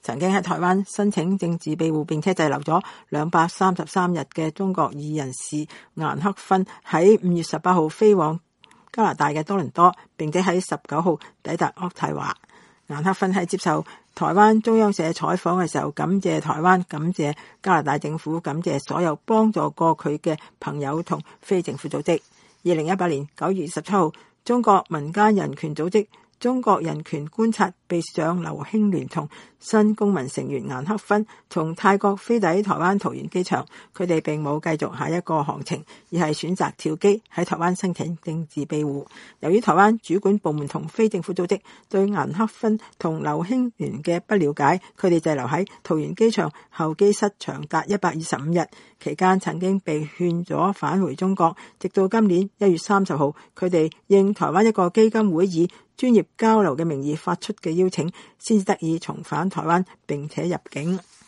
曾經喺台灣申請政治庇護並且滯留咗233日嘅中國裔人士顏克勳喺5月18號飛往加拿大嘅多倫多，並且喺19號抵達渥太華。顏克勳喺接受台灣中央社採訪嘅時候，感謝台灣，感謝加拿大政府，感謝所有幫助過佢嘅朋友同非政府組織。2018年9月27號，中國民間人權組織中國人權觀察秘書長劉興聯同新公民成員顏克勳從泰國飛抵台灣桃園機場，佢哋並冇繼續下一個航程，而係選擇跳機喺台灣申請政治庇護。由於台灣主管部門同非政府組織對顏克勳同劉興聯嘅不了解，佢哋滯留喺桃園機場候機室長達125日，期間曾經被勸咗返回中國，直到今年1月30號，佢哋應台灣一個基金會以專業交流嘅名義發出嘅邀請，先至得以重返台灣並且入境。